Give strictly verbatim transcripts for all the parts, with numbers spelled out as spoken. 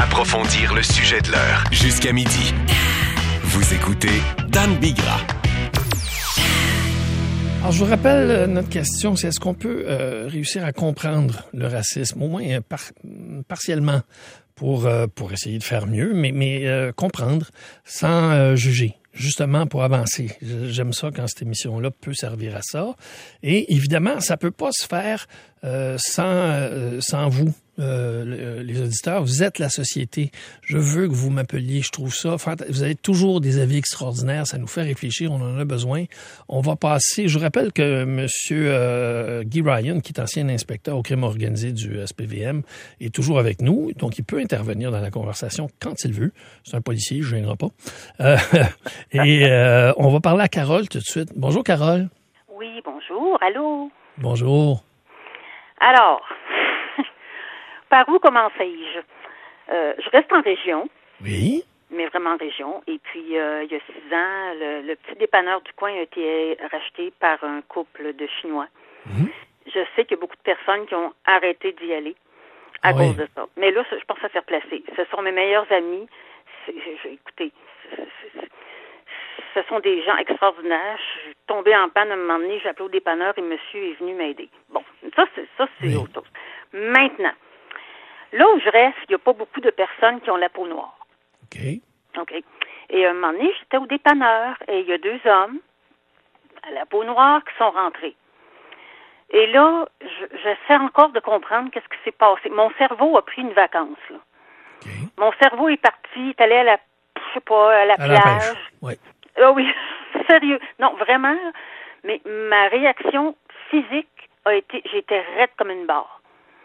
Approfondir le sujet de l'heure jusqu'à midi. Vous écoutez Dan Bigra. Alors, je vous rappelle euh, notre question, c'est est-ce qu'on peut euh, réussir à comprendre le racisme, au moins euh, par, partiellement, pour euh, pour essayer de faire mieux, mais, mais euh, comprendre sans euh, juger, justement pour avancer. J'aime ça quand cette émission-là peut servir à ça. Et évidemment, ça peut pas se faire euh, sans euh, sans vous. Euh, les auditeurs, vous êtes la société. Je veux que vous m'appeliez. Je trouve ça. Vous avez toujours des avis extraordinaires. Ça nous fait réfléchir. On en a besoin. On va passer. Je vous rappelle que Monsieur euh, Guy Ryan, qui est ancien inspecteur au crime organisé du S P V M, est toujours avec nous. Donc, il peut intervenir dans la conversation quand il veut. C'est un policier. Je ne gênerai pas. Euh, et euh, on va parler à Carole tout de suite. Bonjour, Carole. Oui, bonjour. Allô. Bonjour. Alors. Par où commençais-je? Euh, je reste en région. Oui. Mais vraiment en région. Et puis, euh, il y a six ans, le, le petit dépanneur du coin a été racheté par un couple de Chinois. Mmh. Je sais qu'il y a beaucoup de personnes qui ont arrêté d'y aller à oui. cause de ça. Mais là, je pense à faire placer. Ce sont mes meilleurs amis. C'est, je, écoutez, c'est, c'est, ce sont des gens extraordinaires. Je suis tombée en panne à un moment donné. J'ai appelé au dépanneur et monsieur est venu m'aider. Bon, ça, c'est, ça, c'est oui. autre chose. Maintenant, là où je reste, il n'y a pas beaucoup de personnes qui ont la peau noire. OK. OK. Et à un moment donné, j'étais au dépanneur et il y a deux hommes à la peau noire qui sont rentrés. Et là, je, j'essaie encore de comprendre qu'est-ce qui s'est passé. Mon cerveau a pris une vacance, là. OK. Mon cerveau est parti, est allé à la, je sais pas, à la à plage. La pêche. Oui. Ah oui, sérieux. Non, vraiment, mais ma réaction physique a été, j'étais raide comme une barre.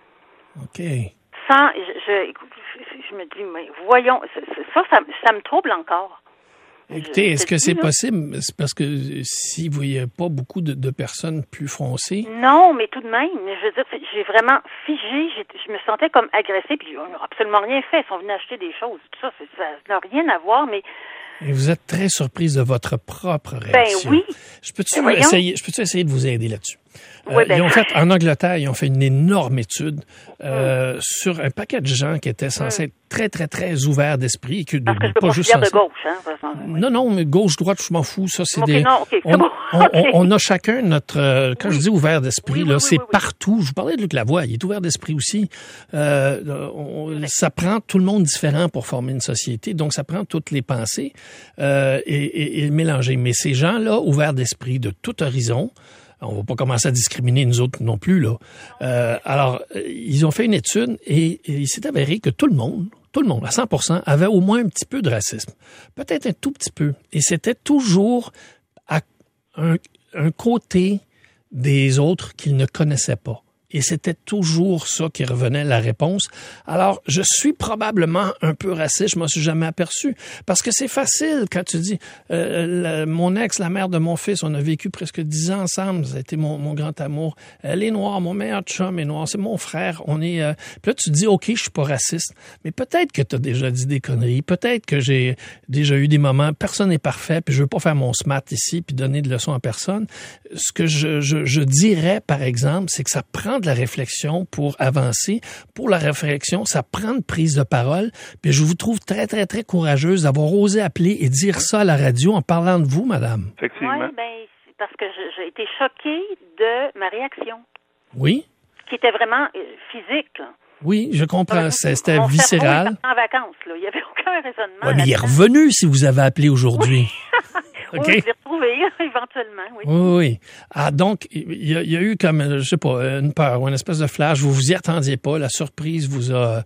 OK. Sans, je, je, je me dis, mais voyons, ça, ça, ça me trouble encore. Écoutez, je, est-ce que c'est là. possible? C'est parce que si vous voyez pas beaucoup de, de personnes plus foncées. Non, mais tout de même, je veux dire, j'ai vraiment figé, j'ai, je me sentais comme agressée, puis on n'a absolument rien fait. Ils sont venus acheter des choses, tout ça, ça n'a rien à voir, mais... Et vous êtes très surprise de votre propre réaction. Ben oui. Je peux-tu ben essayer, je peux-tu essayer de vous aider là-dessus? Oui, ben... euh, ils ont fait, en Angleterre, ils ont fait une énorme étude euh, mm. sur un paquet de gens qui étaient censés mm. être très, très, très ouverts d'esprit. Que Parce de, que je peux pas pas juste de gauche, hein? Oui. Non, non, mais gauche-droite, je m'en fous. Ça, c'est okay, des... Non, okay, on, c'est bon. on, okay. on, on a chacun notre... Euh, quand oui. je dis ouvert d'esprit, oui, là, oui, c'est oui, oui, partout. Je vous parlais de Luc Lavoie, il est ouvert d'esprit aussi. Euh, on, ça prend tout le monde différent pour former une société. Donc, ça prend toutes les pensées euh, et, et, et le mélanger. Mais ces gens-là, ouverts d'esprit de tout horizon, on va pas commencer à discriminer nous autres non plus, là. Euh, alors, ils ont fait une étude et, et il s'est avéré que tout le monde, tout le monde, à cent pour cent, avait au moins un petit peu de racisme. Peut-être un tout petit peu. Et c'était toujours à un, un côté des autres qu'ils ne connaissaient pas. Et c'était toujours ça qui revenait la réponse. Alors, je suis probablement un peu raciste, je m'en suis jamais aperçu. Parce que c'est facile quand tu dis, euh, la, mon ex, la mère de mon fils, on a vécu presque dix ans ensemble, ça a été mon, mon grand amour. Elle est noire, mon meilleur chum est noir, c'est mon frère. On est. Euh... Puis là, tu dis, OK, je suis pas raciste. Mais peut-être que tu as déjà dit des conneries, peut-être que j'ai déjà eu des moments, personne n'est parfait, puis je veux pas faire mon smart ici, puis donner de leçons à personne. Ce que je, je, je dirais, par exemple, c'est que ça prend de la réflexion pour avancer. Pour la réflexion, ça prend une prise de parole. Puis je vous trouve très, très, très courageuse d'avoir osé appeler et dire ça à la radio en parlant de vous, madame. Effectivement. Oui, bien, c'est parce que j'ai été choquée de ma réaction. Oui? Qui était vraiment euh, physique, là. Oui, je comprends. Mon, C'était mon viscéral. En vacances, là. Il n'y avait aucun raisonnement. Oui, mais il est revenu si vous avez appelé aujourd'hui. Oui, okay. je l'ai retrouvé, éventuellement, oui. Oui, oui. Ah, donc, il y, a, il y a eu comme, je sais pas, une peur ou une espèce de flash. Vous vous y attendiez pas. La surprise vous a,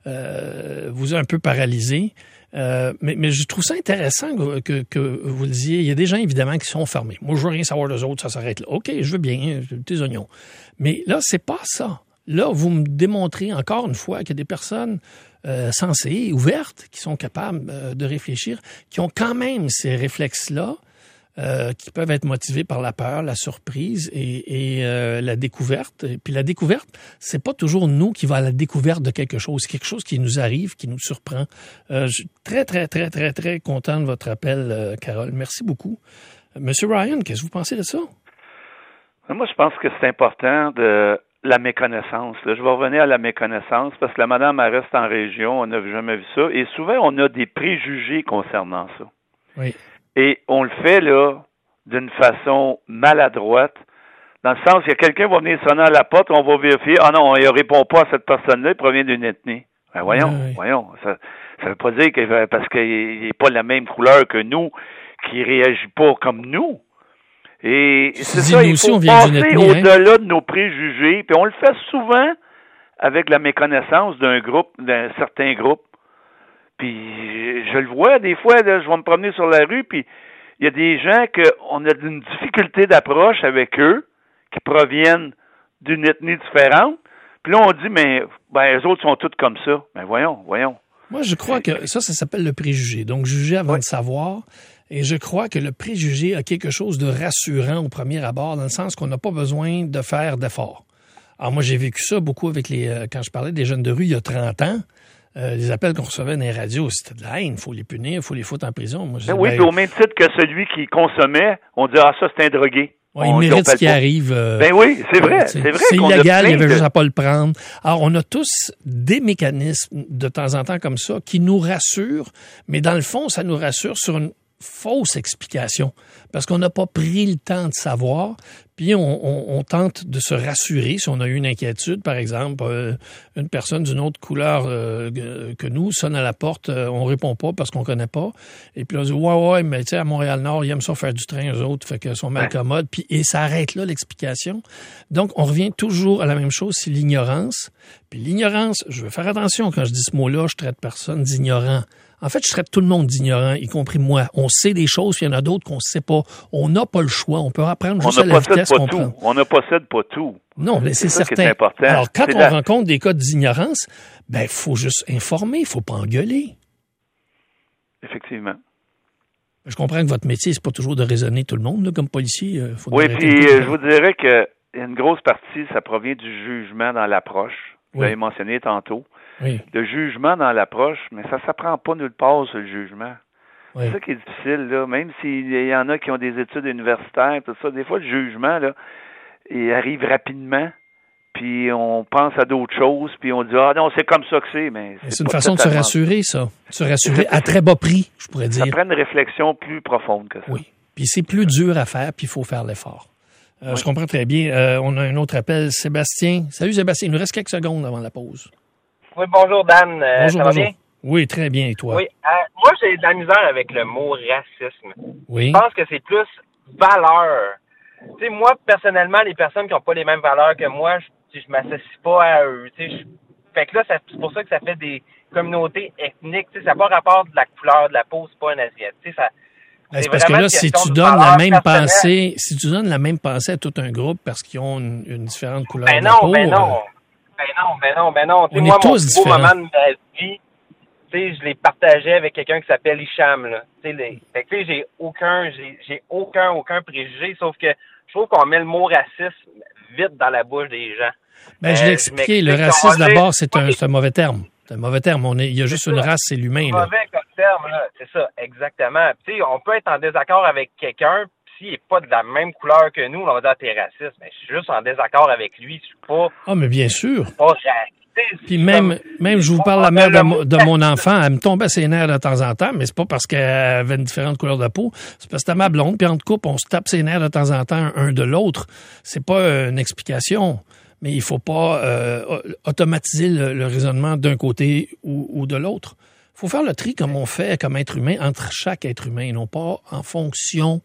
euh, vous a un peu paralysé. Euh, mais, mais je trouve ça intéressant que, que, que vous le disiez. Il y a des gens, évidemment, qui sont fermés. Moi, je veux rien savoir des autres, ça s'arrête là. OK, je veux bien, des oignons. Mais là, c'est pas ça. Là, vous me démontrez encore une fois qu'il y a des personnes euh, sensées, ouvertes, qui sont capables euh, de réfléchir, qui ont quand même ces réflexes-là, euh, qui peuvent être motivés par la peur, la surprise et, et euh, la découverte. Et puis la découverte, c'est pas toujours nous qui va à la découverte de quelque chose. C'est quelque chose qui nous arrive, qui nous surprend. Euh, je suis très, très, très, très, très content de votre appel, euh, Carole. Merci beaucoup. Monsieur Ryan, qu'est-ce que vous pensez de ça? Moi, je pense que c'est important de la méconnaissance. Là. Je vais revenir à la méconnaissance parce que la madame, elle reste en région, on n'a jamais vu ça. Et souvent, on a des préjugés concernant ça. Oui. Et on le fait, là, d'une façon maladroite, dans le sens, il y a quelqu'un qui va venir sonner à la porte, on va vérifier, ah non, il ne répond pas à cette personne-là, il provient d'une ethnie. Ben voyons, oui, oui. voyons. Ça ne veut pas dire que parce qu'il n'est pas la même couleur que nous, qu'il ne réagit pas comme nous. Et c'est ça, il faut passer ethnie, au-delà hein? de nos préjugés, puis on le fait souvent avec la méconnaissance d'un groupe, d'un certain groupe. Puis je le vois, des fois, là, je vais me promener sur la rue, puis il y a des gens qu'on a une difficulté d'approche avec eux, qui proviennent d'une ethnie différente. Puis là, on dit, mais ben, les autres sont tous comme ça. Ben voyons, voyons. Moi, je crois que ça, ça s'appelle le préjugé. Donc, juger avant oui. de savoir. Et je crois que le préjugé a quelque chose de rassurant au premier abord, dans le sens qu'on n'a pas besoin de faire d'efforts. Alors moi, j'ai vécu ça beaucoup avec les... Euh, quand je parlais des jeunes de rue il y a trente ans, euh, les appels qu'on recevait dans les radios, c'était de la haine. Il faut les punir, il faut les foutre en prison. Moi, je ben oui, ben, puis au même titre que celui qui consommait, on dit « Ah, ça, c'est un drogué ». Ouais, il mérite ce qui arrive. Euh, ben oui, c'est vrai, c'est vrai. C'est qu'on illégal, a il y avait de... juste à pas le prendre. Alors, on a tous des mécanismes de temps en temps comme ça qui nous rassurent, mais dans le fond, ça nous rassure sur une fausse explication, parce qu'on n'a pas pris le temps de savoir, puis on, on, on tente de se rassurer si on a eu une inquiétude, par exemple, euh, une personne d'une autre couleur euh, que nous sonne à la porte, euh, on répond pas parce qu'on connaît pas, et puis on dit « Ouais, ouais, mais tu sais, à Montréal-Nord, ils aiment ça faire du train, eux autres, fait qu'ils sont mal commodes », puis et ça arrête là l'explication. Donc, on revient toujours à la même chose, c'est l'ignorance. Puis l'ignorance, je veux faire attention quand je dis ce mot-là, je traite personne d'ignorant. En fait, je traite tout le monde d'ignorant, y compris moi. On sait des choses, puis il y en a d'autres qu'on ne sait pas. On n'a pas le choix. On peut apprendre juste à la vitesse qu'on prend. On ne possède pas tout. Non, mais c'est, c'est certain. C'est important. Alors, quand c'est on la... rencontre des cas d'ignorance, ben, il faut juste informer, il ne faut pas engueuler. Effectivement. Je comprends que votre métier, c'est pas toujours de raisonner tout le monde, là, comme policier. Faut oui, puis je vous dirais que une grosse partie, ça provient du jugement dans l'approche. Vous oui. l'avez mentionné tantôt. Oui. Le jugement dans l'approche, mais ça ne s'apprend pas nulle part, ce jugement. Oui. C'est ça qui est difficile, là. Même s'il y en a qui ont des études universitaires, tout ça, des fois, le jugement, là, il arrive rapidement, puis on pense à d'autres choses, puis on dit « Ah non, c'est comme ça que c'est. » Mais c'est, c'est une façon de se rassurer, ça. Se rassurer à très bas prix, je pourrais dire. Ça prend une réflexion plus profonde que ça. Oui. Puis c'est plus dur à faire, puis il faut faire l'effort. Euh, oui. Je comprends très bien. Euh, on a un autre appel. Sébastien. Salut, Sébastien. Il nous reste quelques secondes avant la pause. Oui, bonjour, Dan. Euh, bonjour, ça va bonjour. bien? Oui, très bien. Et toi? Oui. Euh, moi, j'ai de la misère avec le mot racisme. Oui. Je pense que c'est plus valeur. Tu sais, moi, personnellement, les personnes qui n'ont pas les mêmes valeurs que moi, je, je m'associe pas à eux. Tu sais, je... Fait que là, ça, c'est pour ça que ça fait des communautés ethniques. Tu sais, ça n'a pas rapport de la couleur de la peau, c'est pas un asiatique. Tu sais, ça... C'est, c'est parce que là, si tu donnes la même pensée, si tu donnes la même pensée à tout un groupe parce qu'ils ont une, une différente couleur ben de non, la peau... Ben non, euh... ben non, ben non, ben non. On moi, est tous mon beau différents. moment de ma vie, tu sais, je l'ai partagé avec quelqu'un qui s'appelle Hicham, là. Tu sais, les... fait que, tu sais, j'ai aucun, j'ai, j'ai aucun, aucun préjugé, sauf que je trouve qu'on met le mot racisme vite dans la bouche des gens. Ben, je l'ai euh, expliqué. Le racisme, d'abord, c'est un, c'est un mauvais terme. C'est un mauvais terme. On est, il y a juste c'est une ça. race, c'est l'humain. C'est mauvais comme terme, là. C'est ça, exactement. Tu sais, on peut être en désaccord avec quelqu'un, s'il n'est pas de la même couleur que nous, on va dire t'es raciste. Mais je suis juste en désaccord avec lui. Je suis pas. Ah, mais bien sûr. Pas raciste. Puis même, même, je vous parle la mère de, mo- de mon enfant, elle me tombait ses nerfs de temps en temps, mais c'est pas parce qu'elle avait une différente couleur de peau, c'est parce que c'était ma blonde, puis en couple, on se tape ses nerfs de temps en temps un de l'autre. C'est pas une explication. Mais il ne faut pas euh, automatiser le, le raisonnement d'un côté ou, ou de l'autre. Il faut faire le tri comme on fait comme être humain entre chaque être humain, et non pas en fonction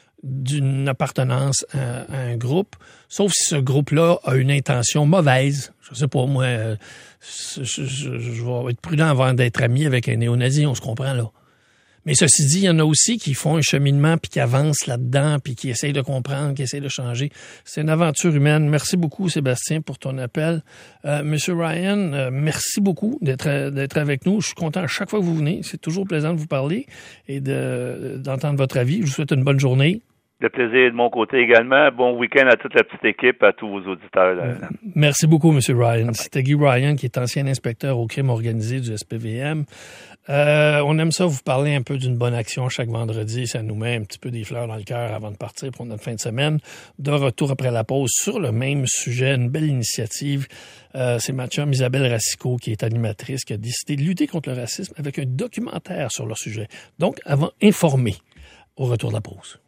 d'une appartenance à, à un groupe, sauf si ce groupe-là a une intention mauvaise. Je sais pas, moi, euh, je, je, je, je vais être prudent avant d'être ami avec un néo-nazi, on se comprend là. Mais ceci dit, il y en a aussi qui font un cheminement puis qui avancent là-dedans puis qui essayent de comprendre, qui essayent de changer. C'est une aventure humaine. Merci beaucoup, Sébastien, pour ton appel. Euh, Monsieur Ryan, euh, merci beaucoup d'être d'être avec nous. Je suis content à chaque fois que vous venez. C'est toujours plaisant de vous parler et de d'entendre votre avis. Je vous souhaite une bonne journée. Le plaisir est de mon côté également. Bon week-end à toute la petite équipe, à tous vos auditeurs. Là. Merci beaucoup, M. Ryan. C'était Guy Ryan, qui est ancien inspecteur au crime organisé du S P V M. Euh, on aime ça vous parler un peu d'une bonne action chaque vendredi. Ça nous met un petit peu des fleurs dans le cœur avant de partir pour notre fin de semaine. De retour après la pause sur le même sujet, une belle initiative. Euh, c'est ma chum Isabelle Racicot, qui est animatrice, qui a décidé de lutter contre le racisme avec un documentaire sur le sujet. Donc, avant, informer. Au retour de la pause.